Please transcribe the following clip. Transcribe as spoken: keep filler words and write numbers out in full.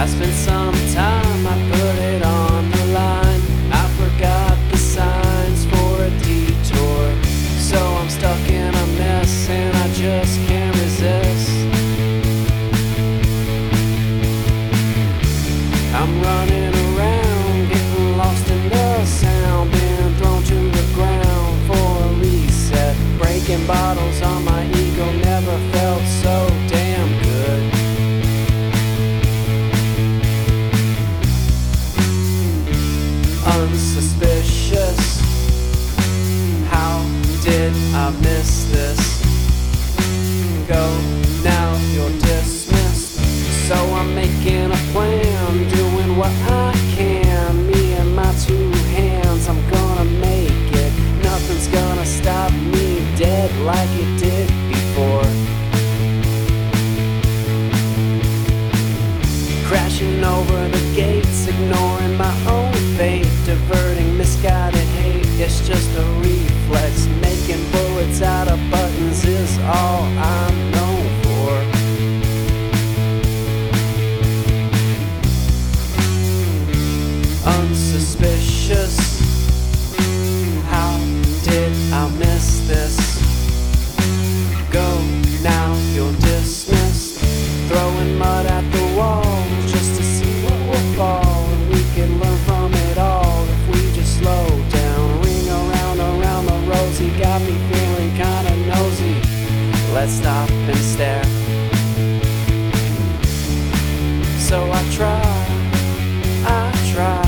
I spent some time, I put it on the line. I forgot the signs for a detour, so I'm stuck in a mess and I just can't resist. I'm running around, getting lost in the sound, being thrown to the ground for a reset. Breaking bottles on my ego never felt so damn good. Unsuspicious, how did I miss this? Go, now you're dismissed. So I'm making a plan, doing what I can. Me and my two hands, I'm gonna make it. Nothing's gonna stop me dead like it did before. Crashing over the gates, ignoring my own fate, diverting misguided hate. It's just a reflex. Making bullets out of buttons is all I'm known for. Unsuspicious, how did I miss this? Go, now you're dismissed. Throwing mud at the wall just to see what will fall, and we can learn from it all if we just slow down. Ring around, around the rosy, got me feeling kinda nosy. Let's stop and stare. So I try, I try